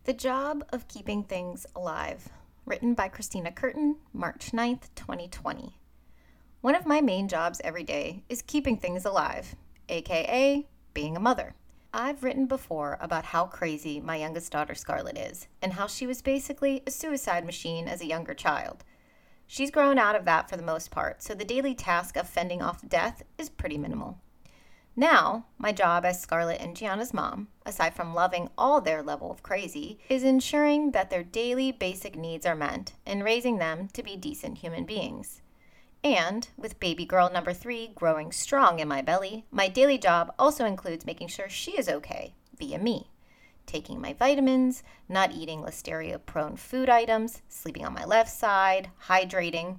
The Job of Keeping Things Alive, written by Christina Curtin, March 9th, 2020. One of my main jobs every day is keeping things alive, aka being a mother. I've written before about how crazy my youngest daughter Scarlett is, and how she was basically a suicide machine as a younger child. She's grown out of that for the most part, so the daily task of fending off death is pretty minimal. Now, my job as Scarlett and Gianna's mom, aside from loving all their level of crazy, is ensuring that their daily basic needs are met and raising them to be decent human beings. And, with baby girl number 3 growing strong in my belly, my daily job also includes making sure she is okay, via me. Taking my vitamins, not eating listeria-prone food items, sleeping on my left side, hydrating.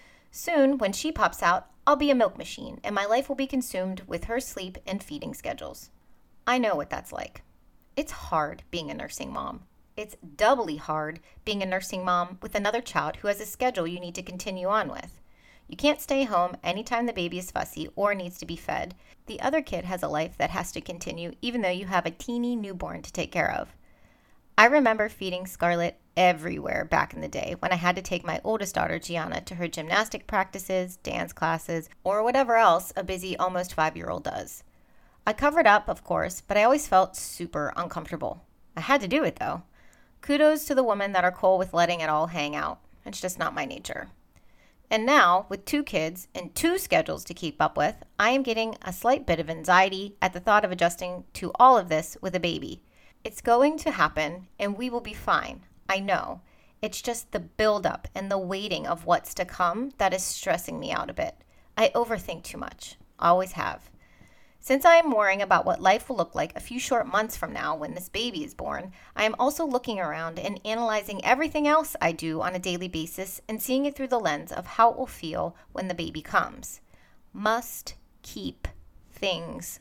Soon, when she pops out, I'll be a milk machine, and my life will be consumed with her sleep and feeding schedules. I know what that's like. It's hard being a nursing mom. It's doubly hard being a nursing mom with another child who has a schedule you need to continue on with. You can't stay home anytime the baby is fussy or needs to be fed. The other kid has a life that has to continue even though you have a teeny newborn to take care of. I remember feeding Scarlett everywhere back in the day when I had to take my oldest daughter, Gianna, to her gymnastic practices, dance classes, or whatever else a busy almost 5-year-old does. I covered up, of course, but I always felt super uncomfortable. I had to do it, though. Kudos to the women that are cool with letting it all hang out. It's just not my nature. And now, with 2 kids and 2 schedules to keep up with, I am getting a slight bit of anxiety at the thought of adjusting to all of this with a baby. It's going to happen, and we will be fine. I know. It's just the buildup and the waiting of what's to come that is stressing me out a bit. I overthink too much. Always have. Since I am worrying about what life will look like a few short months from now when this baby is born, I am also looking around and analyzing everything else I do on a daily basis and seeing it through the lens of how it will feel when the baby comes. Must keep things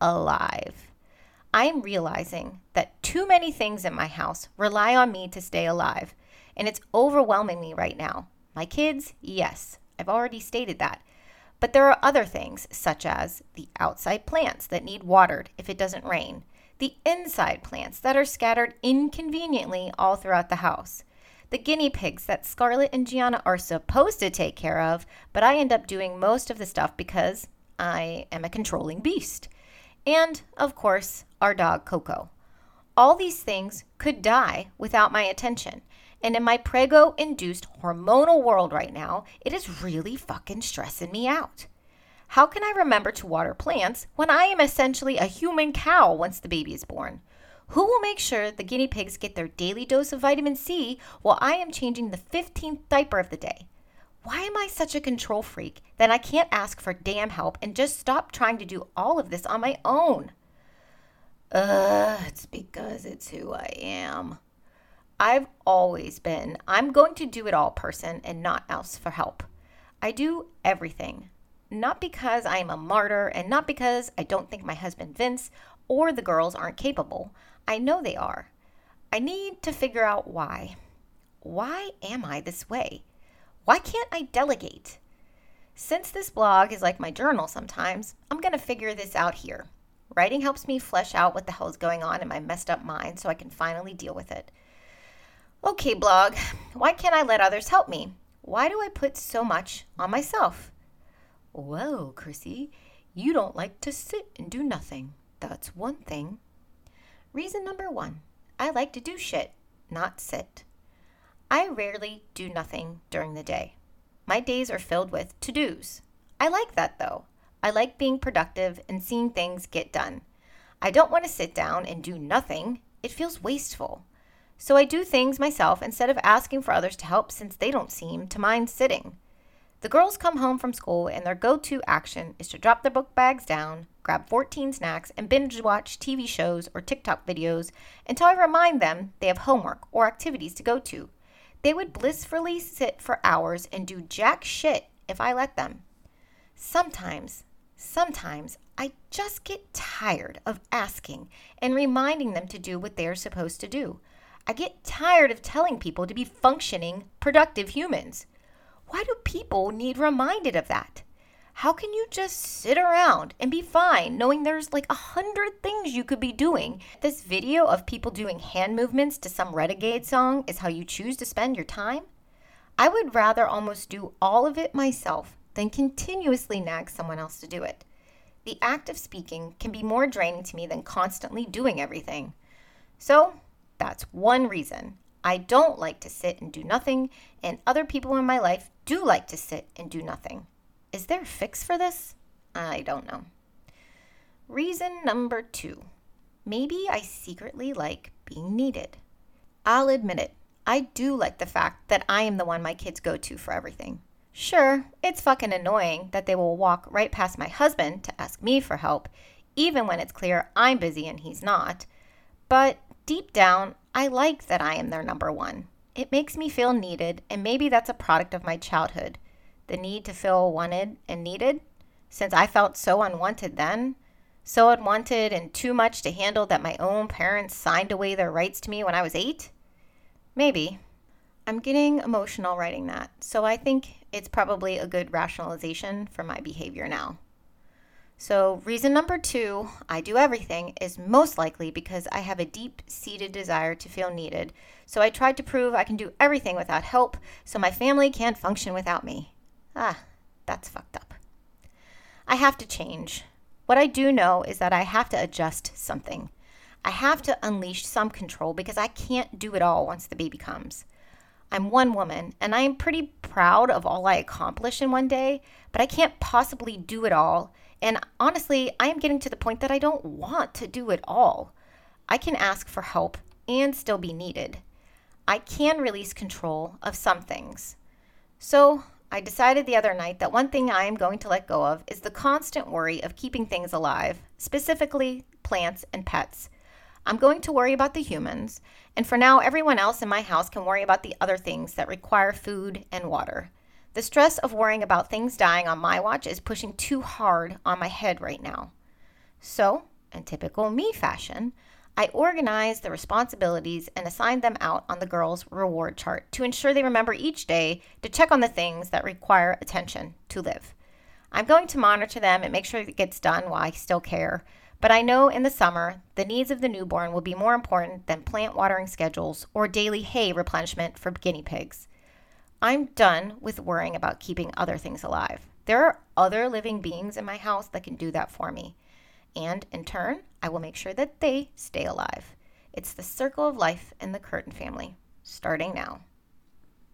alive. I am realizing that too many things in my house rely on me to stay alive, and it's overwhelming me right now. My kids, yes, I've already stated that. But there are other things, such as the outside plants that need watered if it doesn't rain, the inside plants that are scattered inconveniently all throughout the house, the guinea pigs that Scarlett and Gianna are supposed to take care of, but I end up doing most of the stuff because I am a controlling beast. And, of course, our dog Coco. All these things could die without my attention. And in my prego-induced hormonal world right now, it is really fucking stressing me out. How can I remember to water plants when I am essentially a human cow once the baby is born? Who will make sure the guinea pigs get their daily dose of vitamin C while I am changing the 15th diaper of the day? Why am I such a control freak that I can't ask for damn help and just stop trying to do all of this on my own? It's because it's who I am. I've always been, I'm going to do it all person and not ask for help. I do everything. Not because I am a martyr and not because I don't think my husband Vince or the girls aren't capable. I know they are. I need to figure out why. Why am I this way? Why can't I delegate? Since this blog is like my journal sometimes, I'm going to figure this out here. Writing helps me flesh out what the hell is going on in my messed up mind so I can finally deal with it. Okay, blog, why can't I let others help me? Why do I put so much on myself? Well, Chrissy, you don't like to sit and do nothing. That's one thing. Reason number 1, I like to do shit, not sit. I rarely do nothing during the day. My days are filled with to-dos. I like that, though. I like being productive and seeing things get done. I don't want to sit down and do nothing. It feels wasteful. So I do things myself instead of asking for others to help since they don't seem to mind sitting. The girls come home from school and their go-to action is to drop their book bags down, grab 14 snacks, and binge watch TV shows or TikTok videos until I remind them they have homework or activities to go to. They would blissfully sit for hours and do jack shit if I let them. Sometimes I just get tired of asking and reminding them to do what they're supposed to do. I get tired of telling people to be functioning, productive humans. Why do people need reminded of that? How can you just sit around and be fine knowing there's like 100 things you could be doing? This video of people doing hand movements to some Renegade song is how you choose to spend your time? I would rather almost do all of it myself than continuously nag someone else to do it. The act of speaking can be more draining to me than constantly doing everything. So that's one reason I don't like to sit and do nothing, and other people in my life do like to sit and do nothing. Is there a fix for this? I don't know. Reason number 2. Maybe I secretly like being needed. I'll admit it. I do like the fact that I am the one my kids go to for everything. Sure, it's fucking annoying that they will walk right past my husband to ask me for help, even when it's clear I'm busy and he's not. But deep down, I like that I am their number one. It makes me feel needed, and maybe that's a product of my childhood. The need to feel wanted and needed, since I felt so unwanted then, so unwanted and too much to handle that my own parents signed away their rights to me when I was 8? Maybe. I'm getting emotional writing that, so I think it's probably a good rationalization for my behavior now. So reason number 2, I do everything, is most likely because I have a deep-seated desire to feel needed, so I tried to prove I can do everything without help so my family can't function without me. That's fucked up. I have to change. What I do know is that I have to adjust something. I have to unleash some control because I can't do it all once the baby comes. I'm one woman, and I am pretty proud of all I accomplish in one day, but I can't possibly do it all. And honestly, I am getting to the point that I don't want to do it all. I can ask for help and still be needed. I can release control of some things. So I decided the other night that one thing I am going to let go of is the constant worry of keeping things alive, specifically plants and pets. I'm going to worry about the humans, and for now, everyone else in my house can worry about the other things that require food and water. The stress of worrying about things dying on my watch is pushing too hard on my head right now. So, in typical me fashion, I organized the responsibilities and assigned them out on the girls' reward chart to ensure they remember each day to check on the things that require attention to live. I'm going to monitor them and make sure it gets done while I still care, but I know in the summer, the needs of the newborn will be more important than plant watering schedules or daily hay replenishment for guinea pigs. I'm done with worrying about keeping other things alive. There are other living beings in my house that can do that for me. And in turn, I will make sure that they stay alive. It's the circle of life in the Curtin family, starting now.